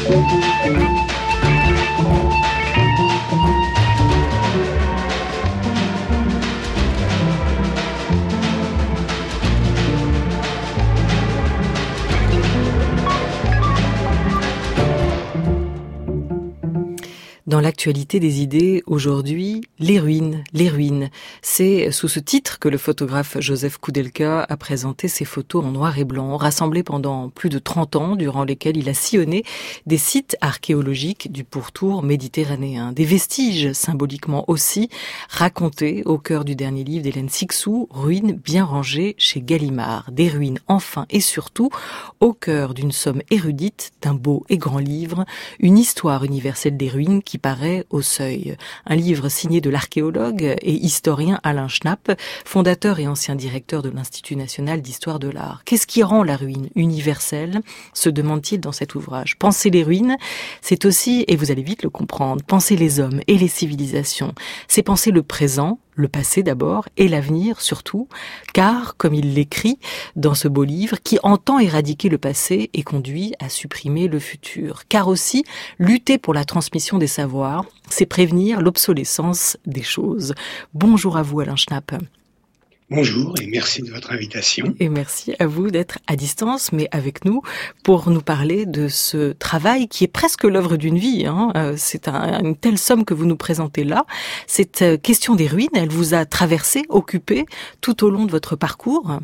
Dans l'actualité des idées, aujourd'hui, les ruines. C'est sous ce titre que le photographe Joseph Koudelka a présenté ses photos en noir et blanc, rassemblées pendant plus de 30 ans, durant lesquels il a sillonné des sites archéologiques du pourtour méditerranéen. Des vestiges, symboliquement aussi, racontés au cœur du dernier livre d'Hélène Cixous, Ruines bien rangées chez Gallimard. Des ruines, enfin et surtout, au cœur d'une somme érudite, d'un beau et grand livre, une histoire universelle des ruines qui paraît au Seuil. Un livre signé de l'archéologue et historien Alain Schnapp, fondateur et ancien directeur de l'Institut national d'histoire de l'art. Qu'est-ce qui rend la ruine universelle, se demande-t-il dans cet ouvrage. Penser les ruines, c'est aussi, et vous allez vite le comprendre, penser les hommes et les civilisations. C'est penser le présent, le passé d'abord, et l'avenir surtout, car, comme il l'écrit dans ce beau livre, qui entend éradiquer le passé et conduit à supprimer le futur. Car aussi, lutter pour la transmission des savoirs, c'est prévenir l'obsolescence des choses. Bonjour à vous, Alain Schnapp. Bonjour et merci de votre invitation. Et merci à vous d'être à distance, mais avec nous, pour nous parler de ce travail qui est presque l'œuvre d'une vie. C'est une telle somme que vous nous présentez là. Cette question des ruines, elle vous a traversé, occupé tout au long de votre parcours?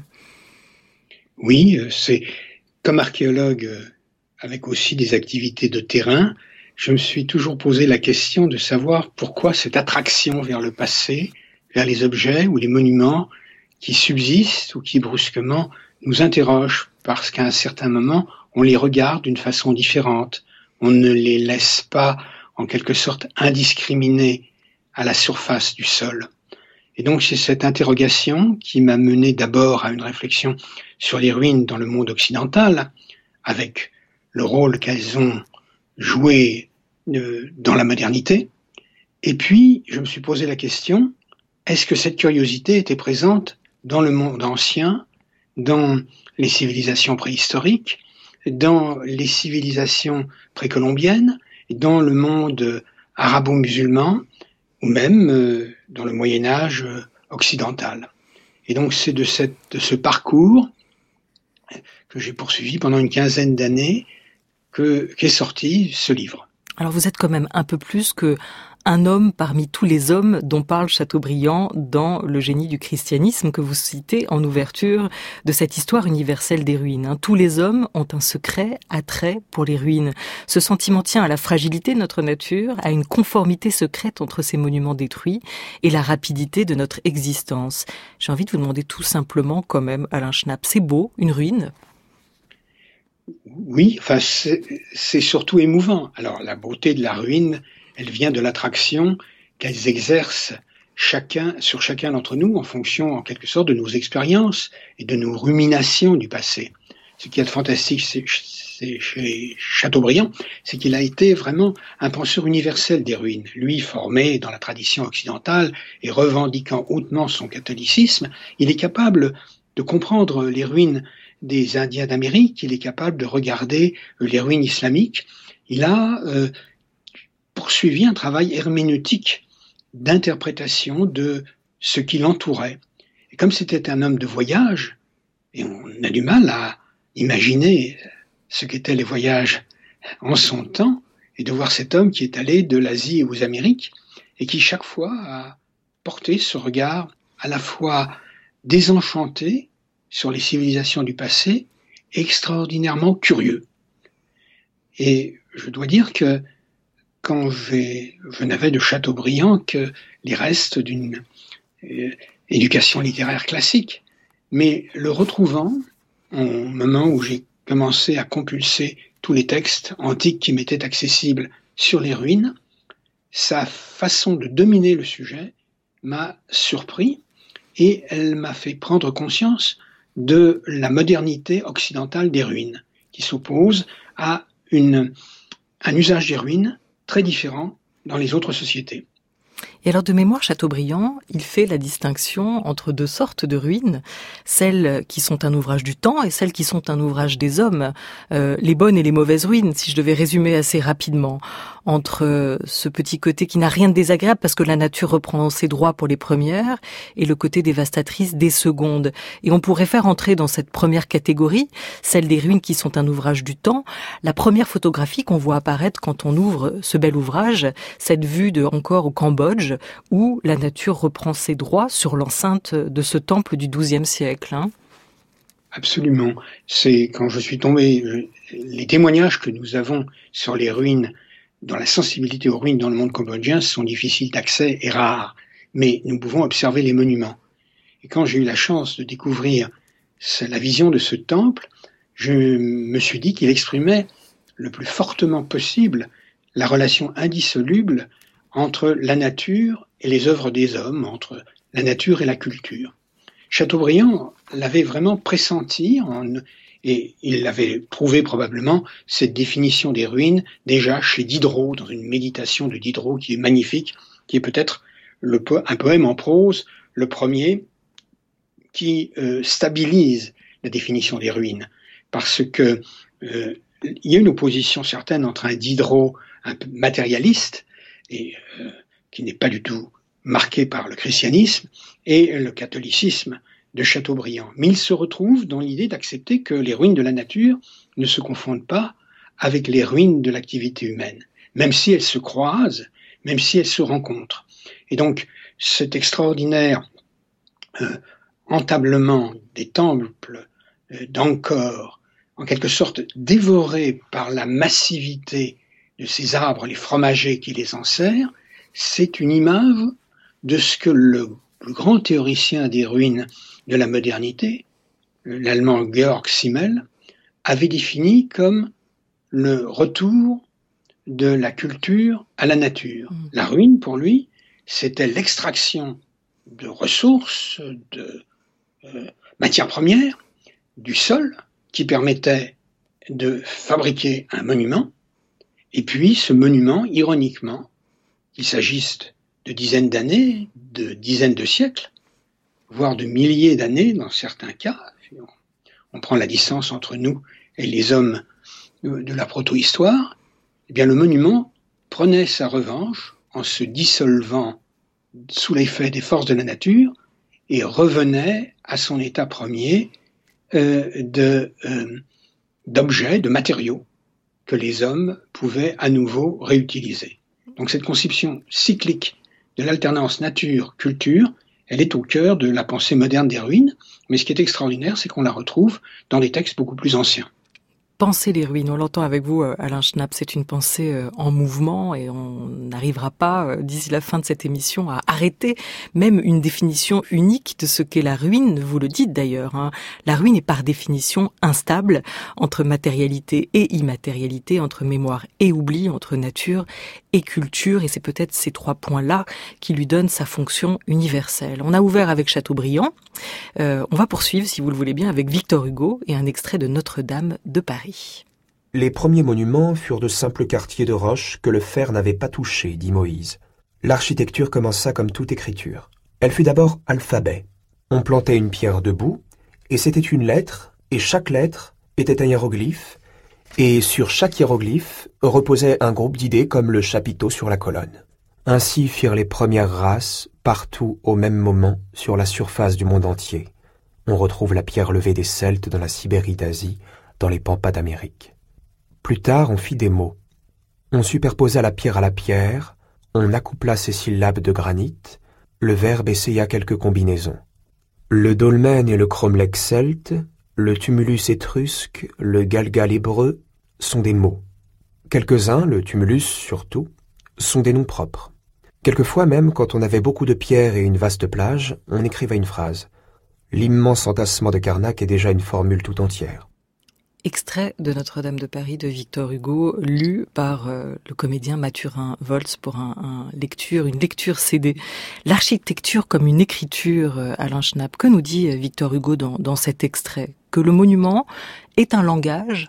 Oui, c'est comme archéologue avec aussi des activités de terrain, je me suis toujours posé la question de savoir pourquoi cette attraction vers le passé, vers les objets ou les monuments qui subsistent ou qui brusquement nous interrogent, parce qu'à un certain moment, on les regarde d'une façon différente. On ne les laisse pas, en quelque sorte, indiscriminés à la surface du sol. Et donc, c'est cette interrogation qui m'a mené d'abord à une réflexion sur les ruines dans le monde occidental, avec le rôle qu'elles ont joué dans la modernité. Et puis, je me suis posé la question, est-ce que cette curiosité était présente dans le monde ancien, dans les civilisations préhistoriques, dans les civilisations précolombiennes, dans le monde arabo-musulman, ou même dans le Moyen-Âge occidental. Et donc c'est de ce parcours que j'ai poursuivi pendant une quinzaine d'années qu'est sorti ce livre. Alors vous êtes quand même un peu plus que un homme parmi tous les hommes dont parle Chateaubriand dans Le génie du christianisme que vous citez en ouverture de cette histoire universelle des ruines. Tous les hommes ont un secret attrait pour les ruines. Ce sentiment tient à la fragilité de notre nature, à une conformité secrète entre ces monuments détruits et la rapidité de notre existence. J'ai envie de vous demander tout simplement quand même, Alain Schnapp, c'est beau, une ruine ? Oui, enfin c'est surtout émouvant. Alors la beauté de la ruine, elle vient de l'attraction qu'elles exercent sur chacun d'entre nous en fonction, en quelque sorte, de nos expériences et de nos ruminations du passé. Ce qui est fantastique chez Chateaubriand, c'est qu'il a été vraiment un penseur universel des ruines. Lui, formé dans la tradition occidentale et revendiquant hautement son catholicisme, il est capable de comprendre les ruines des Indiens d'Amérique, il est capable de regarder les ruines islamiques. Il a poursuivi un travail herméneutique d'interprétation de ce qui l'entourait. Et comme c'était un homme de voyage, et on a du mal à imaginer ce qu'étaient les voyages en son temps, et de voir cet homme qui est allé de l'Asie aux Amériques, et qui chaque fois a porté ce regard à la fois désenchanté sur les civilisations du passé, extraordinairement curieux. Et je dois dire que quand je n'avais de Chateaubriand que les restes d'une éducation littéraire classique, mais le retrouvant au moment où j'ai commencé à compulser tous les textes antiques qui m'étaient accessibles sur les ruines, sa façon de dominer le sujet m'a surpris et elle m'a fait prendre conscience de la modernité occidentale des ruines, qui s'oppose à un usage des ruines très différent dans les autres sociétés. Et alors de mémoire, Chateaubriand, il fait la distinction entre deux sortes de ruines, celles qui sont un ouvrage du temps et celles qui sont un ouvrage des hommes, les bonnes et les mauvaises ruines, si je devais résumer assez rapidement, entre ce petit côté qui n'a rien de désagréable parce que la nature reprend ses droits pour les premières et le côté dévastatrice des secondes. Et on pourrait faire entrer dans cette première catégorie, celle des ruines qui sont un ouvrage du temps, la première photographie qu'on voit apparaître quand on ouvre ce bel ouvrage, cette vue encore au Cambodge, où la nature reprend ses droits sur l'enceinte de ce temple du XIIe siècle. Absolument. C'est quand je suis tombé, les témoignages que nous avons sur les ruines, dans la sensibilité aux ruines dans le monde cambodgien, sont difficiles d'accès et rares, mais nous pouvons observer les monuments. Et quand j'ai eu la chance de découvrir la vision de ce temple, je me suis dit qu'il exprimait le plus fortement possible la relation indissoluble entre la nature et les œuvres des hommes, entre la nature et la culture. Chateaubriand l'avait vraiment pressenti et il avait trouvé probablement cette définition des ruines déjà chez Diderot, dans une méditation de Diderot qui est magnifique, qui est peut-être un poème en prose, le premier, qui stabilise la définition des ruines. Parce que il y a une opposition certaine entre un Diderot un peu matérialiste, et qui n'est pas du tout marqué par le christianisme, et le catholicisme de Chateaubriand. Mais il se retrouve dans l'idée d'accepter que les ruines de la nature ne se confondent pas avec les ruines de l'activité humaine, même si elles se croisent, même si elles se rencontrent. Et donc, cet extraordinaire entablement des temples d'Angkor, en quelque sorte dévorés par la massivité de ces arbres, les fromagers qui les enserrent, c'est une image de ce que le plus grand théoricien des ruines de la modernité, l'allemand Georg Simmel, avait défini comme le retour de la culture à la nature. La ruine, pour lui, c'était l'extraction de ressources, de matières premières, du sol, qui permettait de fabriquer un monument, et puis ce monument, ironiquement, qu'il s'agisse de dizaines d'années, de dizaines de siècles, voire de milliers d'années dans certains cas, on prend la distance entre nous et les hommes de la proto-histoire, eh bien le monument prenait sa revanche en se dissolvant sous l'effet des forces de la nature et revenait à son état premier d'objets, de matériaux que les hommes pouvaient à nouveau réutiliser. Donc cette conception cyclique de l'alternance nature-culture, elle est au cœur de la pensée moderne des ruines, mais ce qui est extraordinaire, c'est qu'on la retrouve dans des textes beaucoup plus anciens. Penser les ruines, on l'entend avec vous, Alain Schnapp, c'est une pensée en mouvement et on n'arrivera pas, d'ici la fin de cette émission, à arrêter même une définition unique de ce qu'est la ruine, vous le dites d'ailleurs. Hein. La ruine est par définition instable entre matérialité et immatérialité, entre mémoire et oubli, entre nature et culture, et c'est peut-être ces trois points-là qui lui donnent sa fonction universelle. On a ouvert avec Chateaubriand, on va poursuivre, si vous le voulez bien, avec Victor Hugo et un extrait de Notre-Dame de Paris. Les premiers monuments furent de simples quartiers de roche que le fer n'avait pas touchés, dit Moïse. L'architecture commença comme toute écriture. Elle fut d'abord alphabet. On plantait une pierre debout, et c'était une lettre, et chaque lettre était un hiéroglyphe, et sur chaque hiéroglyphe reposait un groupe d'idées comme le chapiteau sur la colonne. Ainsi firent les premières races, partout au même moment, sur la surface du monde entier. On retrouve la pierre levée des Celtes dans la Sibérie d'Asie, dans les pampas d'Amérique. Plus tard, on fit des mots. On superposa la pierre à la pierre, on accoupla ses syllabes de granit, le verbe essaya quelques combinaisons. Le dolmen et le cromlech celte, le tumulus étrusque, le galgal hébreu sont des mots. Quelques-uns, le tumulus surtout, sont des noms propres. Quelquefois même, quand on avait beaucoup de pierres et une vaste plage, on écrivait une phrase. L'immense entassement de Karnak est déjà une formule tout entière. Extrait de Notre-Dame de Paris de Victor Hugo, lu par le comédien Mathurin Volz pour une lecture CD. L'architecture comme une écriture, Alain Schnapp. Que nous dit Victor Hugo dans cet extrait? Que le monument est un langage?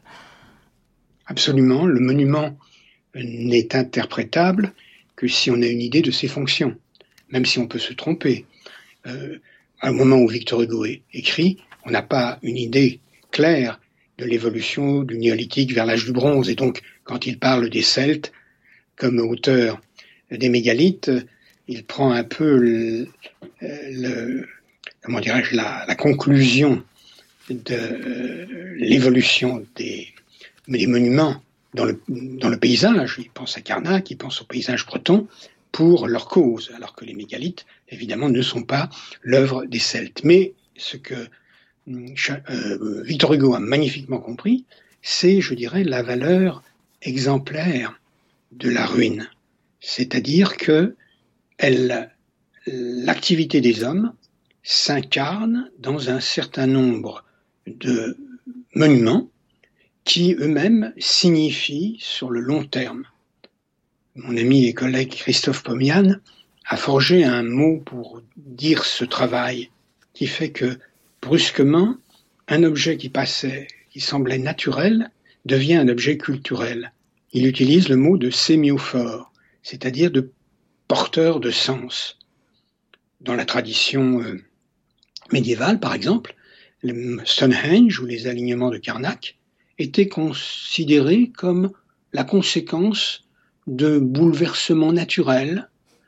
Absolument. Le monument n'est interprétable que si on a une idée de ses fonctions. même si on peut se tromper. À un moment où Victor Hugo écrit, on n'a pas une idée claire de l'évolution du néolithique vers l'âge du bronze. Et donc, quand il parle des Celtes comme auteur des mégalithes, il prend un peu la conclusion de l'évolution des monuments dans le paysage. Il pense à Carnac, il pense au paysage breton pour leur cause, alors que les mégalithes, évidemment, ne sont pas l'œuvre des Celtes. Mais ce que Victor Hugo a magnifiquement compris, c'est, je dirais, la valeur exemplaire de la ruine. C'est-à-dire que l'activité des hommes s'incarne dans un certain nombre de monuments qui eux-mêmes signifient sur le long terme. Mon ami et collègue Christophe Pomian a forgé un mot pour dire ce travail qui fait que brusquement, un objet qui semblait naturel, devient un objet culturel. Il utilise le mot de sémiophore, c'est-à-dire de porteur de sens. Dans la tradition médiévale, par exemple, le Stonehenge ou les alignements de Karnak étaient considérés comme la conséquence de bouleversements naturels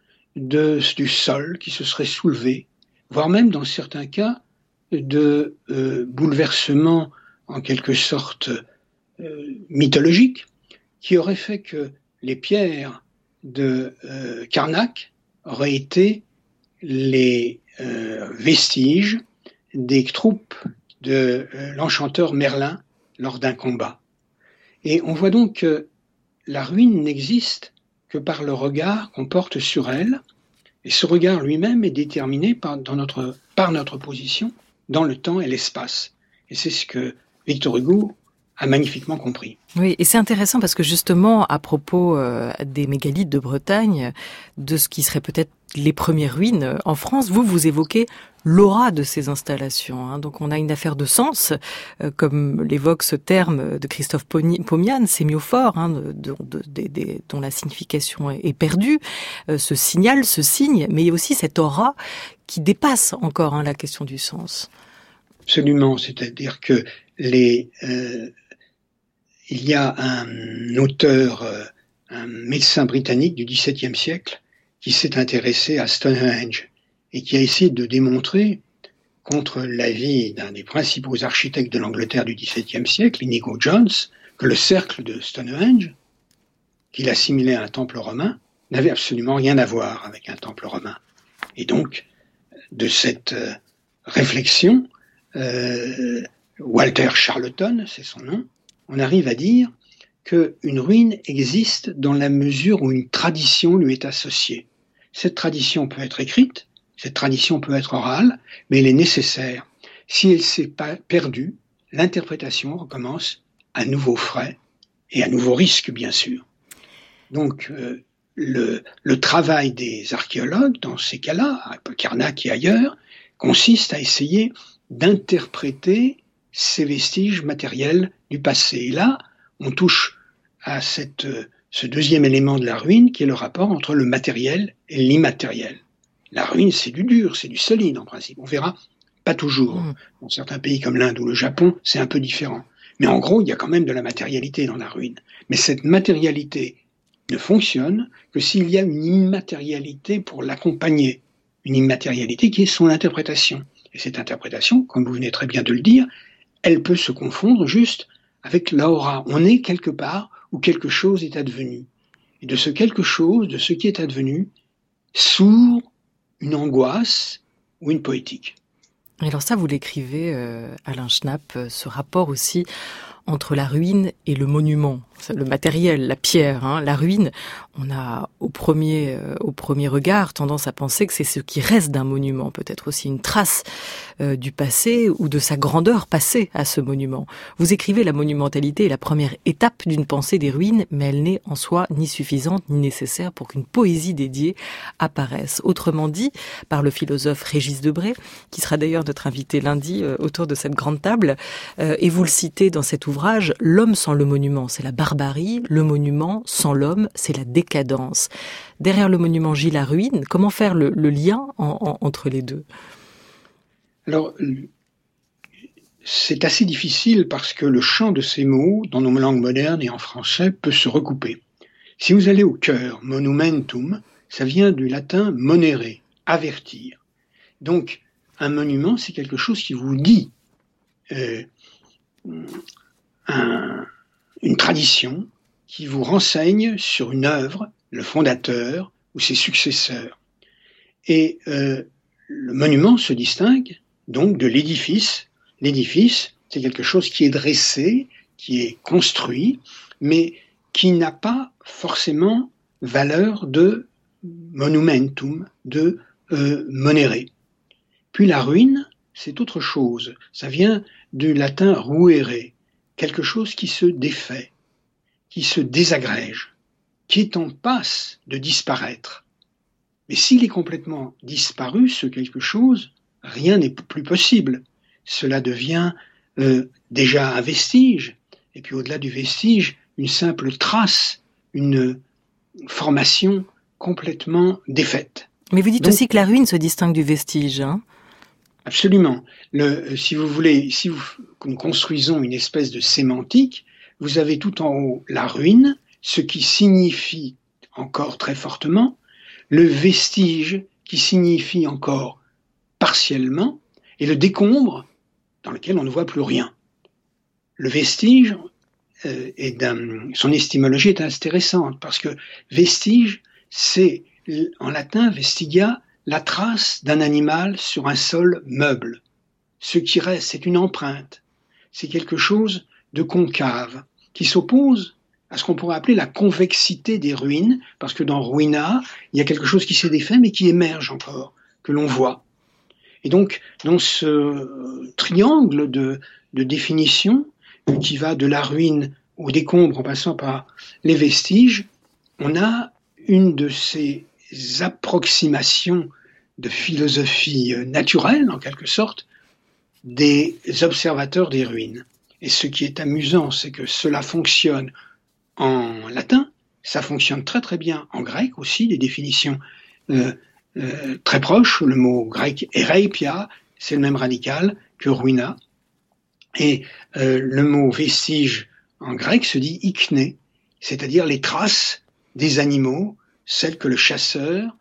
du sol qui se serait soulevé, voire même dans certains cas de bouleversements en quelque sorte mythologiques qui auraient fait que les pierres de Karnak auraient été les vestiges des troupes de l'enchanteur Merlin lors d'un combat. Et on voit donc que la ruine n'existe que par le regard qu'on porte sur elle, et ce regard lui-même est déterminé par notre position dans le temps et l'espace. Et c'est ce que Victor Hugo a magnifiquement compris. Oui, et c'est intéressant parce que justement, à propos des mégalithes de Bretagne, de ce qui serait peut-être les premières ruines en France, vous évoquez l'aura de ces installations. Hein. Donc on a une affaire de sens, comme l'évoque ce terme de Christophe Pomian, sémiophore, hein, dont la signification est perdue, ce signal, ce signe, mais il y a aussi cette aura qui dépasse encore la question du sens. Absolument, c'est-à-dire que il y a un auteur, un médecin britannique du XVIIe siècle qui s'est intéressé à Stonehenge et qui a essayé de démontrer, contre l'avis d'un des principaux architectes de l'Angleterre du XVIIe siècle, Inigo Jones, que le cercle de Stonehenge, qu'il assimilait à un temple romain, n'avait absolument rien à voir avec un temple romain. Et donc, de cette réflexion, Walter Charleton, c'est son nom, on arrive à dire qu'une ruine existe dans la mesure où une tradition lui est associée. Cette tradition peut être écrite, cette tradition peut être orale, mais elle est nécessaire. Si elle s'est perdue, l'interprétation recommence à nouveau frais et à nouveau risque, bien sûr. Donc, le travail des archéologues, dans ces cas-là, à Karnak et ailleurs, consiste à essayer d'interpréter ces vestiges matériels du passé. Et là, on touche à ce deuxième élément de la ruine, qui est le rapport entre le matériel et l'immatériel. La ruine, c'est du dur, c'est du solide en principe. On verra, pas toujours. Dans certains pays comme l'Inde ou le Japon, c'est un peu différent. Mais en gros, il y a quand même de la matérialité dans la ruine. Mais cette matérialité ne fonctionne que s'il y a une immatérialité pour l'accompagner. Une immatérialité qui est son interprétation. Et cette interprétation, comme vous venez très bien de le dire, elle peut se confondre juste avec l'aura. On est quelque part où quelque chose est advenu. Et de ce quelque chose, de ce qui est advenu, sourd une angoisse ou une poétique. Alors ça, vous l'écrivez, Alain Schnapp, ce rapport aussi entre la ruine et le monument, le matériel, la pierre, hein. La ruine, on a au premier regard tendance à penser que c'est ce qui reste d'un monument, peut-être aussi une trace du passé ou de sa grandeur passée à ce monument. Vous écrivez la monumentalité est la première étape d'une pensée des ruines, mais elle n'est en soi ni suffisante ni nécessaire pour qu'une poésie dédiée apparaisse. Autrement dit, par le philosophe Régis Debray, qui sera d'ailleurs notre invité lundi autour de cette grande table, et vous le citez dans cet ouvrage, l'homme sans le monument, c'est la barbarie barbarie, le monument, sans l'homme, c'est la décadence. Derrière le monument gît la ruine. Comment faire le lien entre les deux ? Alors, c'est assez difficile parce que le champ de ces mots, dans nos langues modernes et en français, peut se recouper. Si vous allez au cœur, monumentum, ça vient du latin monere, avertir. Donc, un monument, c'est quelque chose qui vous dit une tradition, qui vous renseigne sur une œuvre, le fondateur ou ses successeurs. Et le monument se distingue donc de l'édifice. L'édifice, c'est quelque chose qui est dressé, qui est construit, mais qui n'a pas forcément valeur de monumentum, de monere. Puis la ruine, c'est autre chose. Ça vient du latin ruere, quelque chose qui se défait, qui se désagrège, qui est en passe de disparaître. Mais s'il est complètement disparu, ce quelque chose, rien n'est plus possible. Cela devient déjà un vestige, et puis au-delà du vestige, une simple trace, une formation complètement défaite. Mais vous dites aussi que la ruine se distingue du vestige, hein ? Absolument. Si vous voulez, si nous construisons une espèce de sémantique, vous avez tout en haut la ruine, ce qui signifie encore très fortement, le vestige qui signifie encore partiellement, et le décombre dans lequel on ne voit plus rien. Le vestige, son étymologie est intéressante parce que vestige, c'est en latin vestigia, la trace d'un animal sur un sol meuble. Ce qui reste, c'est une empreinte. C'est quelque chose de concave qui s'oppose à ce qu'on pourrait appeler la convexité des ruines, parce que dans ruina, il y a quelque chose qui s'est défait mais qui émerge encore, que l'on voit. Et donc, dans ce triangle de définition qui va de la ruine au décombre en passant par les vestiges, on a une de ces approximations de philosophie naturelle, en quelque sorte, des observateurs des ruines. Et ce qui est amusant, c'est que cela fonctionne en latin, ça fonctionne très très bien en grec aussi, des définitions très proches. Le mot grec ereipia, c'est le même radical que ruina. Et le mot vestige en grec se dit ikné, c'est-à-dire les traces des animaux, celles que le chasseur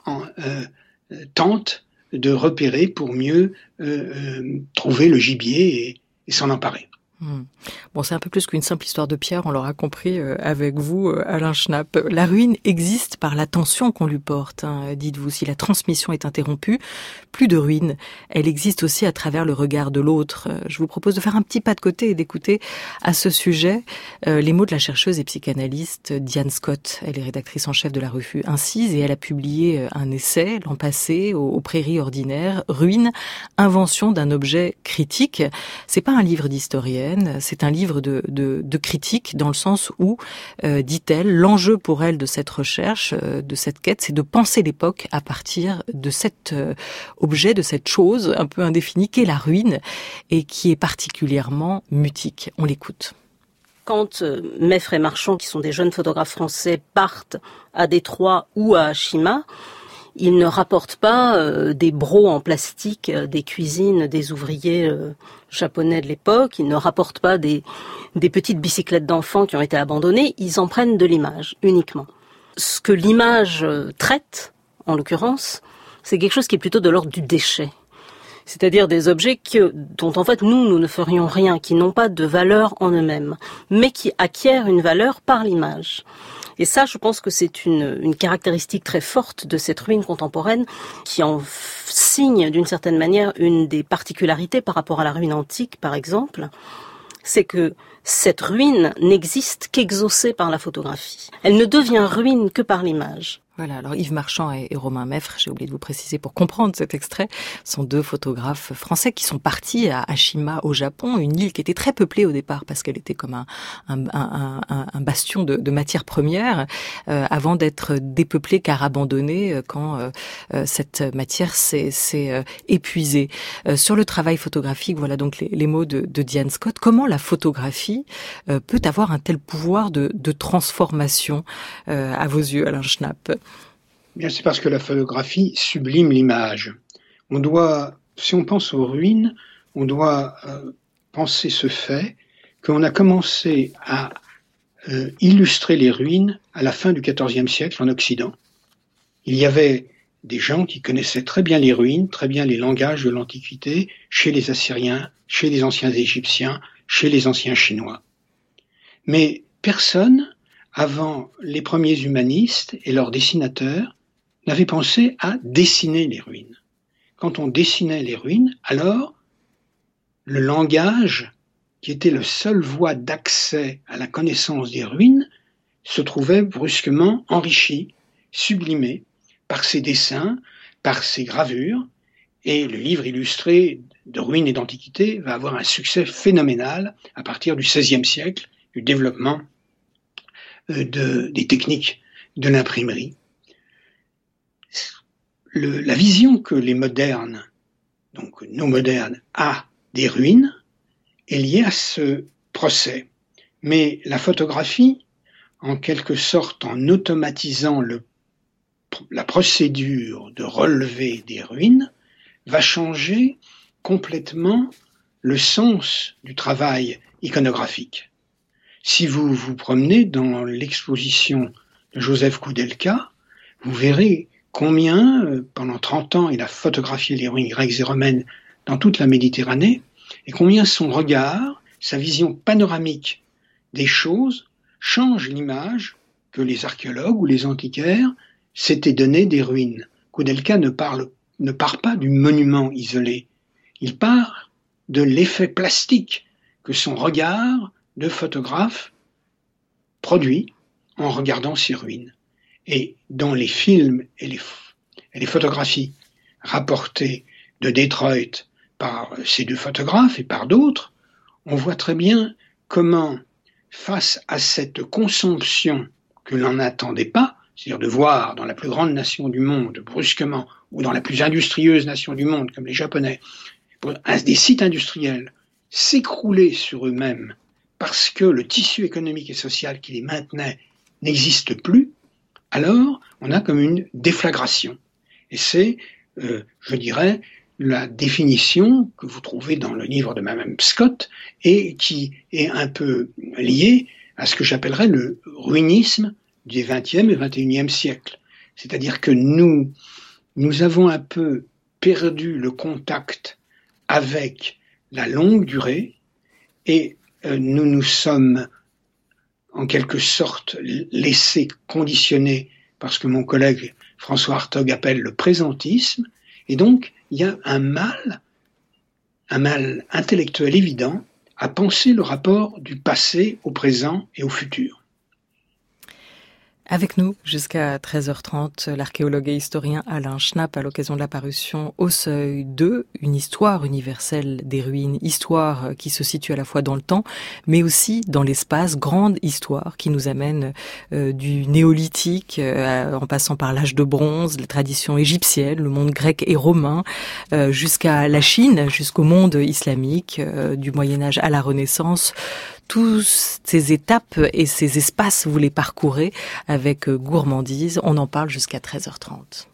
tente de repérer pour mieux trouver le gibier et s'en emparer. Bon, c'est un peu plus qu'une simple histoire de pierre, on l'aura compris avec vous, Alain Schnapp. La ruine existe par l'attention qu'on lui porte, hein, dites-vous. Si la transmission est interrompue, plus de ruine. Elle existe aussi à travers le regard de l'autre. Je vous propose de faire un petit pas de côté et d'écouter à ce sujet les mots de la chercheuse et psychanalyste Diane Scott. Elle est rédactrice en chef de la revue Incise et elle a publié un essai l'an passé aux Prairies ordinaires, Ruine, invention d'un objet critique. C'est pas un livre d'historienne. C'est un livre de critique dans le sens où, dit-elle, l'enjeu pour elle de cette recherche, de cette quête, c'est de penser l'époque à partir de cet objet, de cette chose un peu indéfinie qu'est la ruine et qui est particulièrement mutique. On l'écoute. Quand Meffre et Marchand, qui sont des jeunes photographes français, partent à Détroit ou à Ashima, ils ne rapportent pas des brocs en plastique des cuisines des ouvriers japonais de l'époque. Ils ne rapportent pas des petites bicyclettes d'enfants qui ont été abandonnées. Ils en prennent de l'image uniquement. Ce que l'image traite, en l'occurrence, c'est quelque chose qui est plutôt de l'ordre du déchet. C'est-à-dire des objets dont en fait nous ne ferions rien, qui n'ont pas de valeur en eux-mêmes, mais qui acquièrent une valeur par l'image. Et ça, je pense que c'est une caractéristique très forte de cette ruine contemporaine qui en signe d'une certaine manière une des particularités par rapport à la ruine antique, par exemple. C'est que cette ruine n'existe qu'exaucée par la photographie. Elle ne devient ruine que par l'image. Voilà, alors Yves Marchand et Romain Meffre, j'ai oublié de vous préciser pour comprendre cet extrait, sont deux photographes français qui sont partis à Shima au Japon, une île qui était très peuplée au départ parce qu'elle était comme un bastion de matières premières, avant d'être dépeuplée car abandonnée quand cette matière s'est épuisée. Sur le travail photographique, voilà donc les mots de Diane Scott. Comment la photographie peut avoir un tel pouvoir de transformation à vos yeux, Alain Schnapp? Bien, c'est parce que la photographie sublime l'image. Si on pense aux ruines, on doit penser ce fait qu'on a commencé à illustrer les ruines à la fin du XIVe siècle en Occident. Il y avait des gens qui connaissaient très bien les ruines, très bien les langages de l'Antiquité, chez les Assyriens, chez les anciens Égyptiens, chez les anciens Chinois. Mais personne, avant les premiers humanistes et leurs dessinateurs, n'avait pensé à dessiner les ruines. Quand on dessinait les ruines, alors le langage, qui était le seul voie d'accès à la connaissance des ruines, se trouvait brusquement enrichi, sublimé par ces dessins, par ces gravures, et le livre illustré de ruines et d'antiquité va avoir un succès phénoménal à partir du XVIe siècle, du développement des techniques de l'imprimerie. La vision que les modernes, donc nos modernes, a des ruines est liée à ce procès. Mais la photographie, en quelque sorte en automatisant la procédure de relevé des ruines, va changer complètement le sens du travail iconographique. Si vous vous promenez dans l'exposition de Joseph Koudelka, vous verrez combien, pendant 30 ans, il a photographié les ruines grecques et romaines dans toute la Méditerranée, et combien son regard, sa vision panoramique des choses, change l'image que les archéologues ou les antiquaires s'étaient donnée des ruines. Koudelka ne part pas du monument isolé, il part de l'effet plastique que son regard de photographe produit en regardant ces ruines. Et dans les films et les photographies rapportées de Detroit par ces deux photographes et par d'autres, on voit très bien comment, face à cette consomption que l'on n'attendait pas, c'est-à-dire de voir dans la plus grande nation du monde, brusquement, ou dans la plus industrieuse nation du monde, comme les Japonais, des sites industriels s'écrouler sur eux-mêmes parce que le tissu économique et social qui les maintenait n'existe plus, alors on a comme une déflagration. Et c'est, je dirais, la définition que vous trouvez dans le livre de Mme Scott et qui est un peu liée à ce que j'appellerais le ruinisme du XXe et XXIe siècle. C'est-à-dire que nous avons un peu perdu le contact avec la longue durée et nous nous sommes en quelque sorte laissés conditionner par ce que mon collègue François Hartog appelle le présentisme, et donc il y a un mal intellectuel évident à penser le rapport du passé au présent et au futur. Avec nous jusqu'à 13h30, l'archéologue et historien Alain Schnapp à l'occasion de la parution Au Seuil 2, une histoire universelle des ruines, histoire qui se situe à la fois dans le temps, mais aussi dans l'espace, grande histoire qui nous amène du néolithique en passant par l'âge de bronze, les traditions égyptiennes, le monde grec et romain, jusqu'à la Chine, jusqu'au monde islamique, du Moyen-Âge à la Renaissance. Tous ces étapes et ces espaces, vous les parcourez avec gourmandise. On en parle jusqu'à 13h30.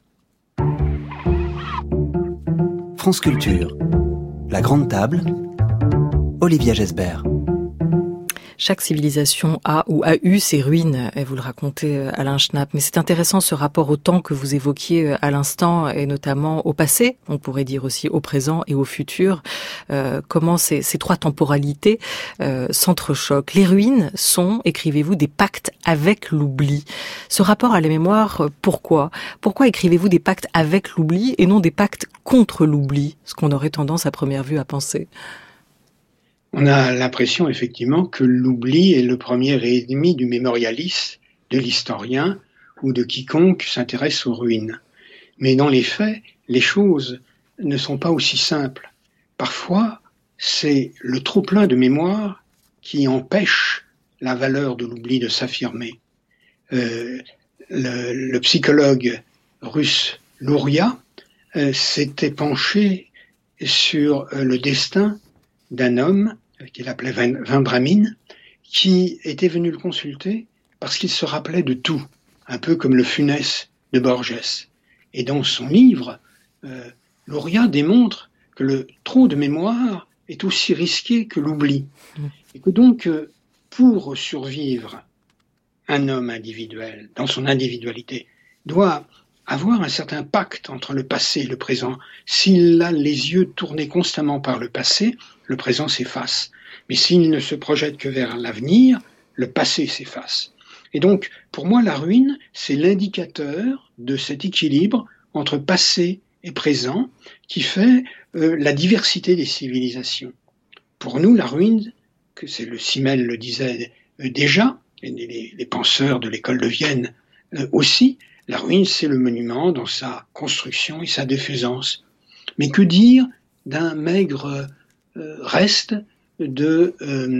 France Culture, la grande table, Olivia Gesbert. Chaque civilisation a ou a eu ses ruines, et vous le racontez Alain Schnapp. Mais c'est intéressant ce rapport au temps que vous évoquiez à l'instant, et notamment au passé, on pourrait dire aussi au présent et au futur. Comment ces trois temporalités s'entrechoquent. Les ruines sont, écrivez-vous, des pactes avec l'oubli. Ce rapport à la mémoire, pourquoi écrivez-vous des pactes avec l'oubli et non des pactes contre l'oubli, ce qu'on aurait tendance à première vue à penser? On a l'impression effectivement que l'oubli est le premier ennemi du mémorialiste, de l'historien, ou de quiconque s'intéresse aux ruines. Mais dans les faits, les choses ne sont pas aussi simples. Parfois, c'est le trop-plein de mémoire qui empêche la valeur de l'oubli de s'affirmer. Le psychologue russe Luria s'était penché sur le destin d'un homme qu'il appelait Vendramin, qui était venu le consulter parce qu'il se rappelait de tout, un peu comme le Funès de Borges. Et dans son livre, Luria démontre que le trop de mémoire est aussi risqué que l'oubli. Et que donc, pour survivre, un homme individuel, dans son individualité, doit avoir un certain pacte entre le passé et le présent. S'il a les yeux tournés constamment par le passé, le présent s'efface. Mais s'il ne se projette que vers l'avenir, le passé s'efface. Et donc, pour moi, la ruine, c'est l'indicateur de cet équilibre entre passé et présent qui fait la diversité des civilisations. Pour nous, la ruine, que c'est le Simmel le disait déjà, et les penseurs de l'école de Vienne aussi, la ruine, c'est le monument dans sa construction et sa défaisance. Mais que dire d'un maigre reste de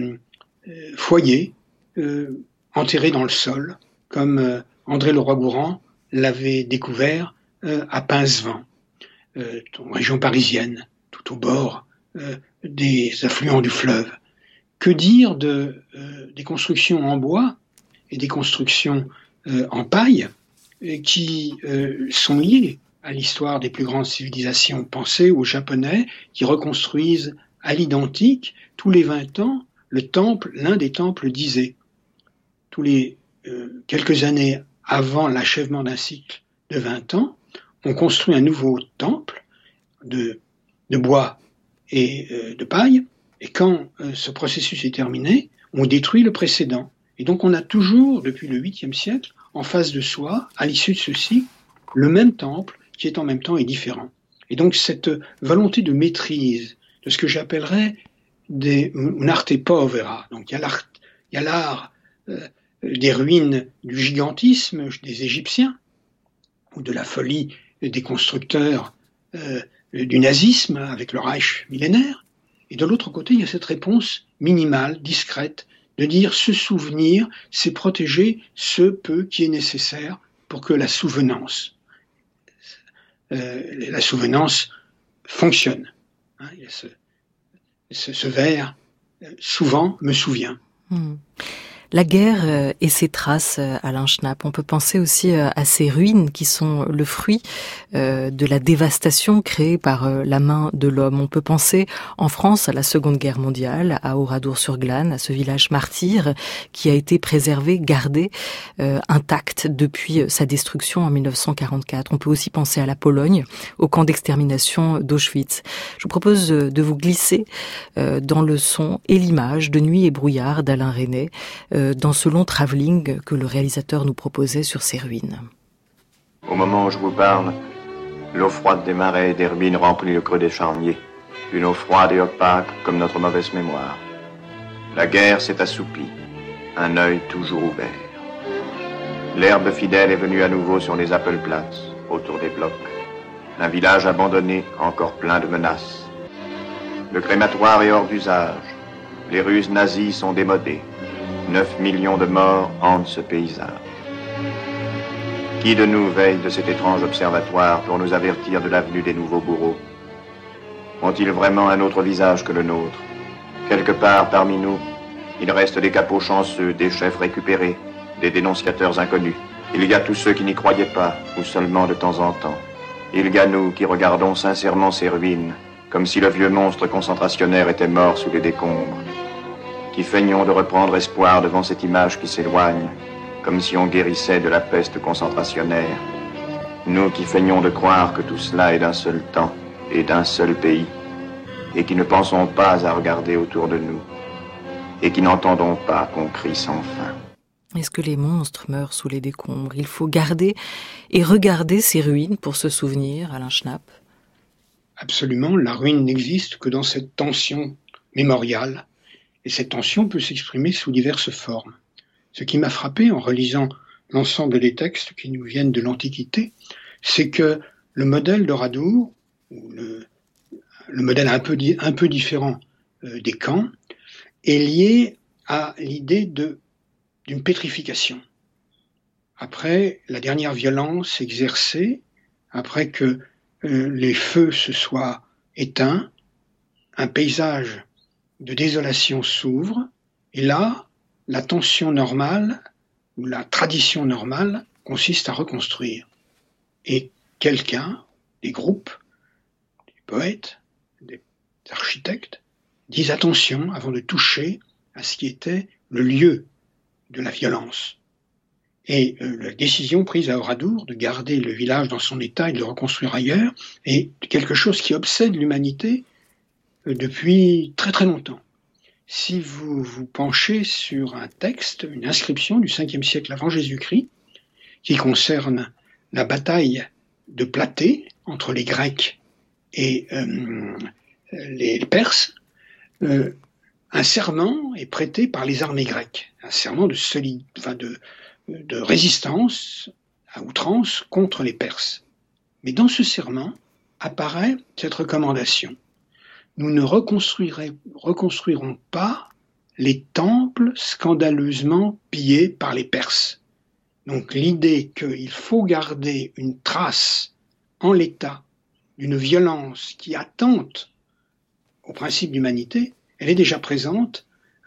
foyer enterré dans le sol, comme André Leroi-Gourhan l'avait découvert à Pincevent, région parisienne, tout au bord des affluents du fleuve. Que dire des constructions en bois et des constructions en paille qui sont liées à l'histoire des plus grandes civilisations? Pensez aux Japonais qui reconstruisent à l'identique, tous les 20 ans, l'un des temples d'Isée. Tous les quelques années avant l'achèvement d'un cycle de 20 ans, on construit un nouveau temple de bois et de paille, et quand ce processus est terminé, on détruit le précédent. Et donc on a toujours, depuis le 8e siècle, en face de soi, à l'issue de ceci, le même temple qui est en même temps et différent. Et donc cette volonté de maîtrise de ce que j'appellerais un'arte povera, donc il y a l'art des ruines du gigantisme des Égyptiens, ou de la folie des constructeurs du nazisme avec le Reich millénaire. Et de l'autre côté, il y a cette réponse minimale, discrète, de dire se souvenir, c'est protéger ce peu qui est nécessaire pour que la souvenance fonctionne. Hein, il y a ce vers, souvent, me souvient. La guerre et ses traces, Alain Schnapp. On peut penser aussi à ces ruines qui sont le fruit de la dévastation créée par la main de l'homme. On peut penser en France à la Seconde Guerre mondiale, à Oradour-sur-Glane, à ce village martyr qui a été préservé, gardé, intact depuis sa destruction en 1944. On peut aussi penser à la Pologne, au camp d'extermination d'Auschwitz. Je vous propose de vous glisser dans le son et l'image de Nuit et brouillard d'Alain Resnais, dans ce long travelling que le réalisateur nous proposait sur ces ruines. Au moment où je vous parle, l'eau froide des marais et des ruines remplit le creux des charniers. Une eau froide et opaque comme notre mauvaise mémoire. La guerre s'est assoupie, un œil toujours ouvert. L'herbe fidèle est venue à nouveau sur les Appelplatz, autour des blocs. Un village abandonné, encore plein de menaces. Le crématoire est hors d'usage. Les ruses nazies sont démodées. 9 millions de morts hantent ce paysage. Qui de nous veille de cet étrange observatoire pour nous avertir de l'avenue des nouveaux bourreaux? Ont-ils vraiment un autre visage que le nôtre? Quelque part parmi nous, il reste des capots chanceux, des chefs récupérés, des dénonciateurs inconnus. Il y a tous ceux qui n'y croyaient pas, ou seulement de temps en temps. Il y a nous qui regardons sincèrement ces ruines, comme si le vieux monstre concentrationnaire était mort sous les décombres. Qui feignons de reprendre espoir devant cette image qui s'éloigne, comme si on guérissait de la peste concentrationnaire. Nous qui feignons de croire que tout cela est d'un seul temps et d'un seul pays, et qui ne pensons pas à regarder autour de nous, et qui n'entendons pas qu'on crie sans fin. Est-ce que les monstres meurent sous les décombres? Il faut garder et regarder ces ruines pour se souvenir, Alain Schnapp. Absolument, la ruine n'existe que dans cette tension mémoriale. Et cette tension peut s'exprimer sous diverses formes. Ce qui m'a frappé en relisant l'ensemble des textes qui nous viennent de l'Antiquité, c'est que le modèle d'Oradour, ou le modèle un peu différent des camps, est lié à l'idée d'une pétrification. Après la dernière violence exercée, après que les feux se soient éteints, un paysage de désolation s'ouvre, et là, la tension normale, ou la tradition normale, consiste à reconstruire. Et quelqu'un, des groupes, des poètes, des architectes, disent attention avant de toucher à ce qui était le lieu de la violence. Et la décision prise à Oradour de garder le village dans son état et de le reconstruire ailleurs est quelque chose qui obsède l'humanité depuis très très longtemps. Si vous vous penchez sur un texte, une inscription du 5e siècle avant Jésus-Christ, qui concerne la bataille de Platée entre les Grecs et les Perses, un serment est prêté par les armées grecques, un serment de résistance à outrance contre les Perses. Mais dans ce serment apparaît cette recommandation. Nous ne reconstruirons pas les temples scandaleusement pillés par les Perses. Donc l'idée qu'il faut garder une trace en l'état d'une violence qui attente au principe d'humanité, elle est déjà présente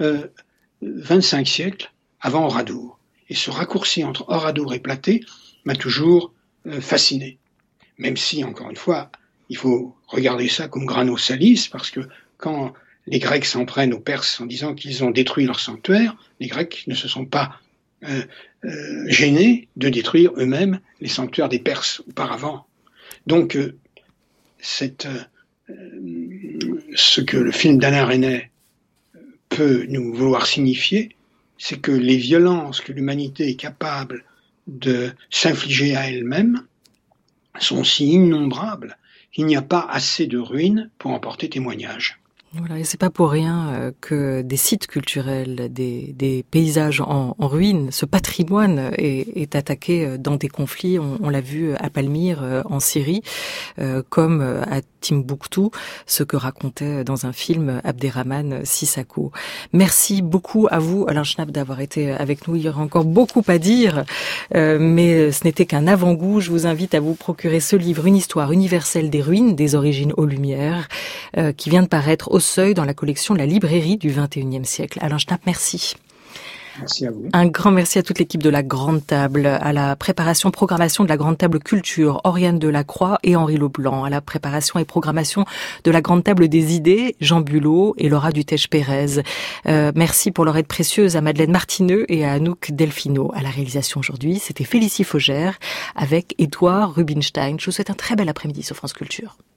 25 siècles avant Oradour. Et ce raccourci entre Oradour et Platée m'a toujours fasciné. Même si, encore une fois, il faut regarder ça comme grano salis, parce que quand les Grecs s'en prennent aux Perses en disant qu'ils ont détruit leur sanctuaire, les Grecs ne se sont pas gênés de détruire eux-mêmes les sanctuaires des Perses auparavant. Donc, ce que le film d'Alain Resnais peut nous vouloir signifier, c'est que les violences que l'humanité est capable de s'infliger à elle-même sont si innombrables qu'il n'y a pas assez de ruines pour en porter témoignage. Voilà, et c'est pas pour rien que des sites culturels, des paysages en ruine, ce patrimoine est attaqué dans des conflits. On l'a vu à Palmyre, en Syrie, comme à Timbuktu, ce que racontait dans un film Abderrahmane Sissako. Merci beaucoup à vous, Alain Schnapp, d'avoir été avec nous. Il y aurait encore beaucoup à dire, mais ce n'était qu'un avant-goût. Je vous invite à vous procurer ce livre, Une histoire universelle des ruines, des origines aux Lumières, qui vient de paraître au Seuil dans la collection La Librairie du XXIe siècle. Alain Schnapp, merci. Merci à vous. Un grand merci à toute l'équipe de La Grande Table, à la préparation, programmation de La Grande Table Culture, Oriane Delacroix et Henri Leblanc, à la préparation et programmation de La Grande Table des Idées, Jean Bulot et Laura Dutèche-Pérez. Merci pour leur aide précieuse à Madeleine Martineux et à Anouk Delfino. À la réalisation aujourd'hui, c'était Félicie Faugère avec Édouard Rubinstein. Je vous souhaite un très bel après-midi sur France Culture.